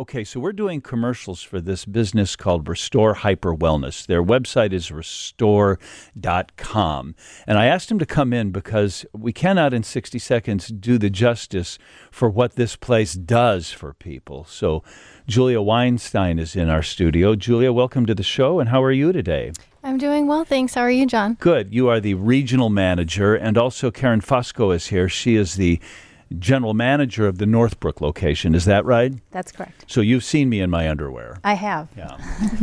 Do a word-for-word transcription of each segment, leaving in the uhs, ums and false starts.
Okay, so we're doing commercials for this business called Restore Hyper Wellness. Their website is restore dot com. And I asked him to come in because we cannot in sixty seconds do the justice for what this place does for people. So Julia Weinstein is in our studio. Julia, welcome to the show, and how are you today? I'm doing well, thanks. How are you, John? Good. You are the regional manager, and also Karen Fusco is here. She is the general manager of the Northbrook location. Is that right? That's correct. So you've seen me in my underwear. I have. Yeah.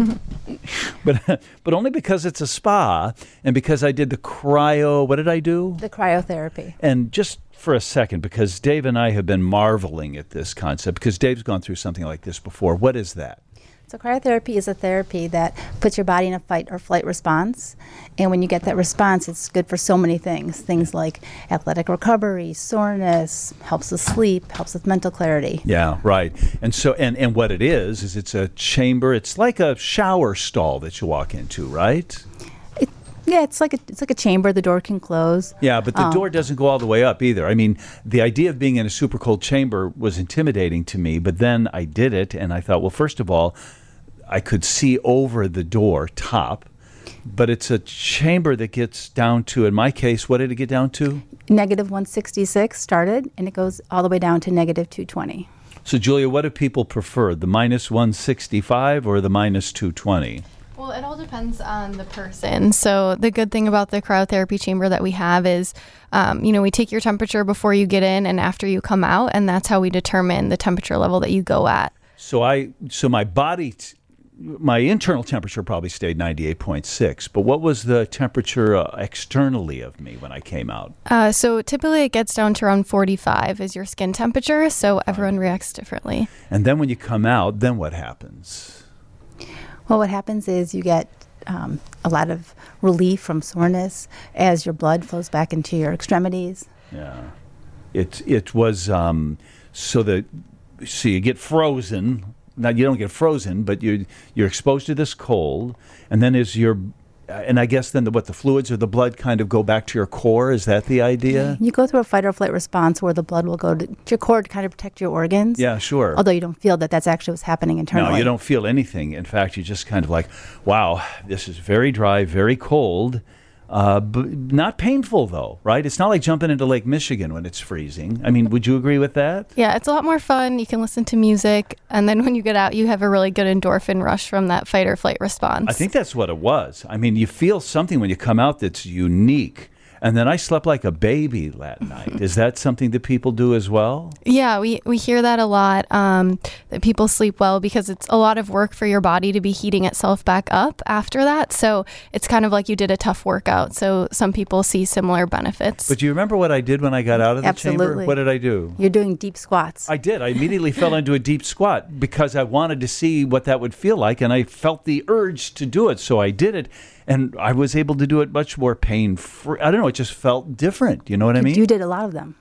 but but only because it's a spa and because I did the cryo, what did I do? The cryotherapy. And just for a second, because Dave and I have been marveling at this concept, because Dave's gone through something like this before. What is that? So cryotherapy is a therapy that puts your body in a fight or flight response. And when you get that response, it's good for so many things. Things like athletic recovery, soreness, helps with sleep, helps with mental clarity. Yeah, right. And so, and, and what it is, is it's a chamber. It's like a shower stall that you walk into, right? It, yeah, it's like a it's like a chamber. The door can close. Yeah, but the Um, door doesn't go all the way up either. I mean, the idea of being in a super cold chamber was intimidating to me, but then I did it, and I thought, well, first of all, I could see over the door top, but it's a chamber that gets down to, in my case, what did it get down to? Negative one sixty-six started, and it goes all the way down to negative two twenty. So, Julia, what do people prefer, the minus one sixty-five or the minus two twenty? Well, it all depends on the person. So the good thing about the cryotherapy chamber that we have is, um, you know, we take your temperature before you get in and after you come out, and that's how we determine the temperature level that you go at. So I, so my body... T- My internal temperature probably stayed ninety-eight point six, but what was the temperature uh, externally of me when I came out? Uh, so typically it gets down to around forty-five is your skin temperature, so everyone reacts differently. And then when you come out, then what happens? Well, what happens is you get um, a lot of relief from soreness as your blood flows back into your extremities. Yeah. It, it was, um, so that, so you get frozen. Now, you don't get frozen, but you're, you're exposed to this cold, and then is your, and I guess then the, what, the fluids or the blood kind of go back to your core? Is that the idea? You go through a fight or flight response where the blood will go to your core to kind of protect your organs. Yeah, sure. Although you don't feel that that's actually what's happening internally. No, you don't feel anything. In fact, you just kind of like, wow, this is very dry, very cold. Uh, but not painful, though, right? It's not like jumping into Lake Michigan when it's freezing. I mean, would you agree with that? Yeah, it's a lot more fun. You can listen to music, and then when you get out, you have a really good endorphin rush from that fight or flight response. I think that's what it was. I mean, you feel something when you come out that's unique. And then I slept like a baby that night. Is that something that people do as well? Yeah, we, we hear that a lot, um, that people sleep well because it's a lot of work for your body to be heating itself back up after that. So it's kind of like you did a tough workout. So some people see similar benefits. But do you remember what I did when I got out of the Absolutely. chamber? What did I do? You're doing deep squats. I did. I immediately fell into a deep squat because I wanted to see what that would feel like, and I felt the urge to do it, so I did it. And I was able to do it much more pain-free. I don't know. It just felt different. You know what I mean? You did a lot of them.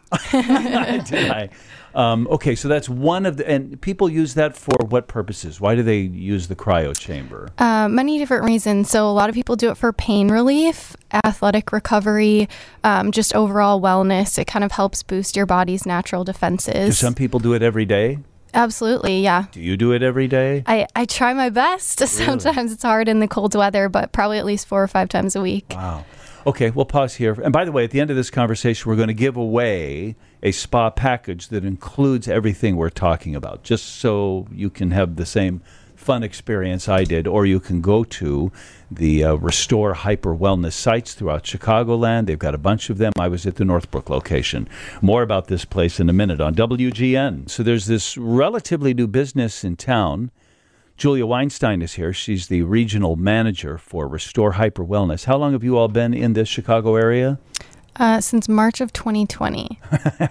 I did. I, um, okay, so that's one of the... And people use that for what purposes? Why do they use the cryo chamber? Uh, many different reasons. So a lot of people do it for pain relief, athletic recovery, um, just overall wellness. It kind of helps boost your body's natural defenses. Do some people do it every day? Absolutely, yeah. Do you do it every day? I, I try my best. Really? Sometimes it's hard in the cold weather, but probably at least four or five times a week. Wow. Okay, we'll pause here. And by the way, at the end of this conversation, we're going to give away a spa package that includes everything we're talking about, just so you can have the same fun experience I did, or you can go to the uh, Restore Hyper Wellness sites throughout Chicagoland. They've got a bunch of them. I was at the Northbrook location. More about this place in a minute on W G N. So there's this relatively new business in town. Julia Weinstein is here. She's the regional manager for Restore Hyper Wellness. How long have you all been in this Chicago area? Uh, since March of twenty twenty.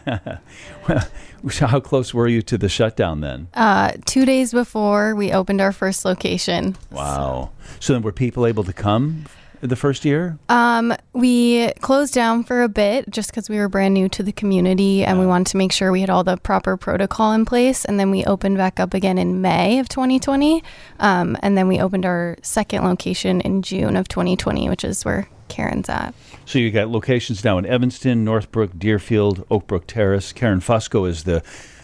Well, how close were you to the shutdown then? Uh, two days before we opened our first location. Wow. So then were people able to come the first year? Um, we closed down for a bit just because we were brand new to the community and we wanted to make sure we had all the proper protocol in place. And then we opened back up again in May of twenty twenty. Um, and then we opened our second location in June of twenty twenty, which is where Karen's at. So you got locations now in Evanston, Northbrook, Deerfield, Oakbrook Terrace. Karen Fusco is the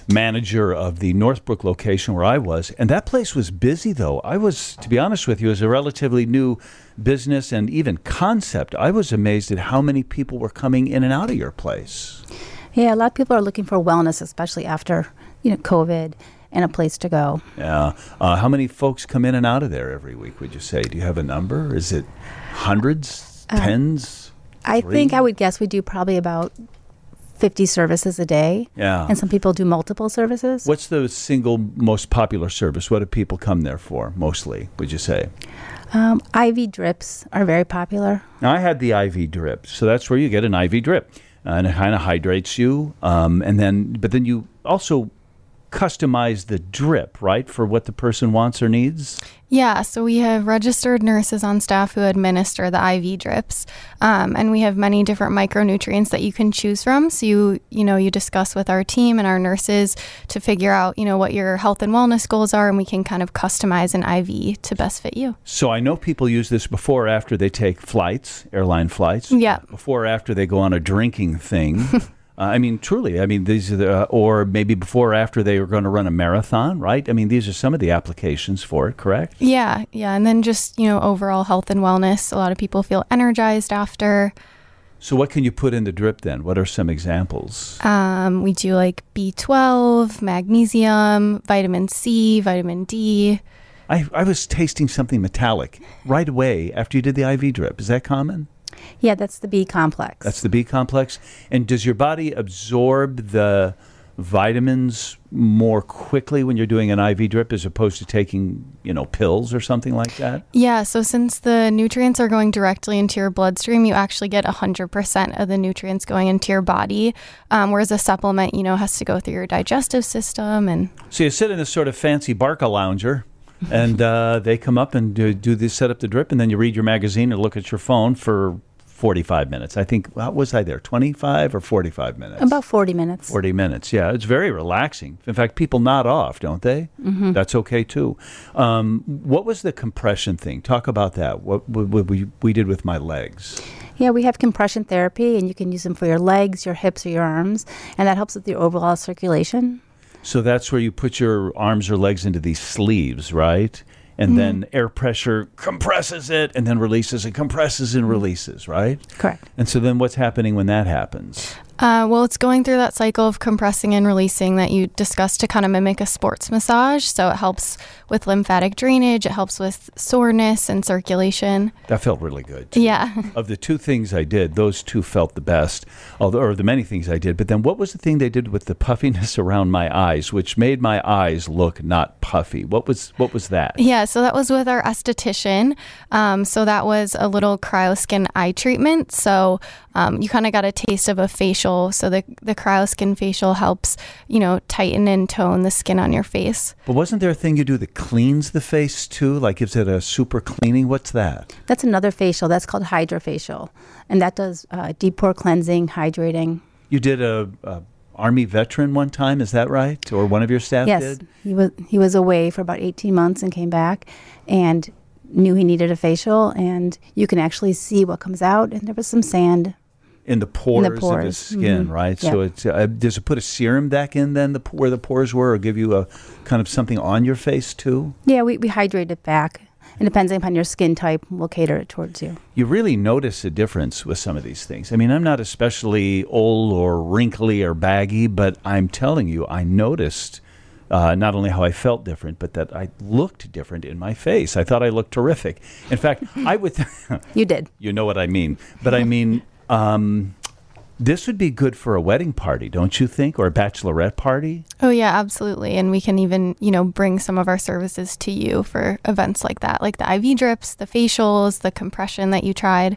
manager of the Northbrook location where I was, and that place was busy, though. I was, to be honest with you, as a relatively new business and even concept, I was amazed at how many people were coming in and out of your place. Yeah, a lot of people are looking for wellness, especially after, you know, COVID, and a place to go. Yeah. Uh, how many folks come in and out of there every week, would you say? Do you have a number? Is it hundreds, uh, tens? I three? think I would guess we do probably about fifty services a day. Yeah. And some people do multiple services. What's the single most popular service? What do people come there for, mostly, would you say? Um, I V drips are very popular. Now, I had the I V drip, so that's where you get an I V drip, uh, and it kind of hydrates you. Um, and then, but then you also customize the drip, right, for what the person wants or needs? Yeah, so we have registered nurses on staff who administer the I V drips, um, and we have many different micronutrients that you can choose from. So you, you know, you discuss with our team and our nurses to figure out, you know, what your health and wellness goals are, and we can kind of customize an I V to best fit you. So I know people use this before or after they take flights, airline flights. Yeah. Before or after they go on a drinking thing. Uh, I mean, truly, I mean, these are the, uh, or maybe before or after they were going to run a marathon, right? I mean, these are some of the applications for it, correct? Yeah, yeah. And then just, you know, overall health and wellness. A lot of people feel energized after. So what can you put in the drip then? What are some examples? Um, we do like B twelve, magnesium, vitamin C, vitamin D. I, I was tasting something metallic right away after you did the I V drip. Is that common? Yeah, that's the B complex. That's the B complex. And does your body absorb the vitamins more quickly when you're doing an I V drip as opposed to taking, you know, pills or something like that? Yeah, so since the nutrients are going directly into your bloodstream, you actually get one hundred percent of the nutrients going into your body, um, whereas a supplement, you know, has to go through your digestive system. And so you sit in this sort of fancy Barca lounger, and uh, they come up and do, do this, set up the drip, and then you read your magazine or look at your phone for forty-five minutes. I think, what was I there, twenty-five or forty-five minutes? About forty minutes. forty minutes, yeah. It's very relaxing. In fact, people nod off, don't they? Mm-hmm. That's okay, too. Um, what was the compression thing? Talk about that. What, what, what we, we did with my legs. Yeah, we have compression therapy, and you can use them for your legs, your hips, or your arms, and that helps with your overall circulation. So that's where you put your arms or legs into these sleeves, right? And mm-hmm. then air pressure compresses it and then releases it, compresses and releases, right? Correct. And so then what's happening when that happens? Uh, well, it's going through that cycle of compressing and releasing that you discussed to kind of mimic a sports massage. So it helps with lymphatic drainage. It helps with soreness and circulation. That felt really good, too. Yeah. Of the two things I did, those two felt the best, although, or the many things I did. But then what was the thing they did with the puffiness around my eyes, which made my eyes look not puffy? What was what was that? Yeah, so that was with our esthetician. Um, so that was a little cryoskin eye treatment. So um, you kind of got a taste of a facial. So the the cryoskin facial helps, you know, tighten and tone the skin on your face. But wasn't there a thing you do that cleans the face too? Like gives it a super cleaning? What's that? That's another facial. That's called hydrofacial. And that does uh, deep pore cleansing, hydrating. You did a, a Army veteran one time, is that right? Or one of your staff yes, did? Yes. He was, he was away for about eighteen months and came back and knew he needed a facial. And you can actually see what comes out. And there was some sand. In the pores, in the pores. of his skin, mm-hmm. right? Yep. So it's uh, does it put a serum back in then, the, where the pores were, or give you a kind of something on your face too? Yeah, we, we hydrate it back. And depending upon your skin type, we'll cater it towards you. You really notice a difference with some of these things. I mean, I'm not especially old or wrinkly or baggy, but I'm telling you, I noticed uh, not only how I felt different, but that I looked different in my face. I thought I looked terrific. In fact, I would... You did. You know what I mean. But I mean... Um, this would be good for a wedding party, don't you think? Or a bachelorette party? Oh, yeah, absolutely. And we can even, you know, bring some of our services to you for events like that, like the I V drips, the facials, the compression that you tried.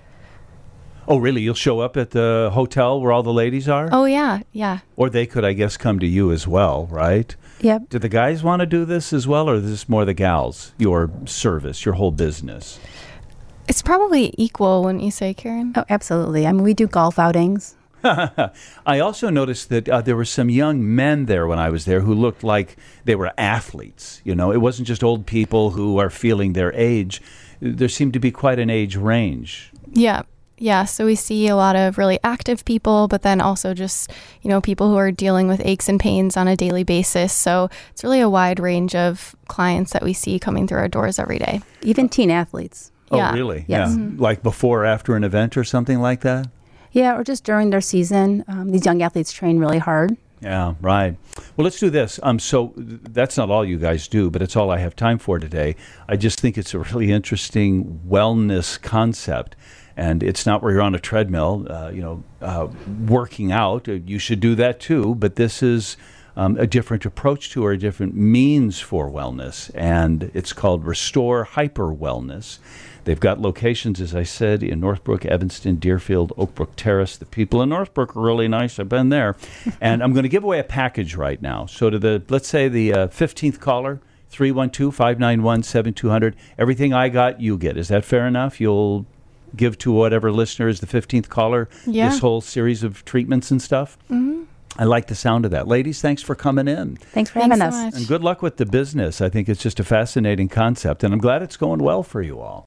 Oh, really? You'll show up at the hotel where all the ladies are? Oh, yeah, yeah. Or they could, I guess, come to you as well, right? Yep. Do the guys want to do this as well, or is this more the gals, your service, your whole business? It's probably equal, wouldn't you say, Karen? Oh, absolutely. I mean, we do golf outings. I also noticed that uh, there were some young men there when I was there who looked like they were athletes. You know, it wasn't just old people who are feeling their age. There seemed to be quite an age range. Yeah. Yeah, so we see a lot of really active people, but then also just, you know, people who are dealing with aches and pains on a daily basis. So it's really a wide range of clients that we see coming through our doors every day. Even teen athletes. Oh, Yeah. really? Yes. Yeah. Mm-hmm. Like before or after an event or something like that? Yeah, or just during their season. Um, these young athletes train really hard. Yeah, right. Well, let's do this. Um, so th- that's not all you guys do, but it's all I have time for today. I just think it's a really interesting wellness concept. And it's not where you're on a treadmill, uh, you know, uh, working out. Uh, You should do that too, but this is um, a different approach to or a different means for wellness. And it's called Restore Hyper Wellness. They've got locations, as I said, in Northbrook, Evanston, Deerfield, Oakbrook Terrace. The people in Northbrook are really nice. I've been there. And I'm going to give away a package right now. So to the, let's say the uh, fifteenth caller, three one two, five nine one, seven two zero zero, everything I got, you get. Is that fair enough? You'll give to whatever listener is the fifteenth caller Yeah. this whole series of treatments and stuff? Mm-hmm. I like the sound of that. Ladies, thanks for coming in. Thanks for Thanks having so us. much. And good luck with the business. I think it's just a fascinating concept, and I'm glad it's going well for you all.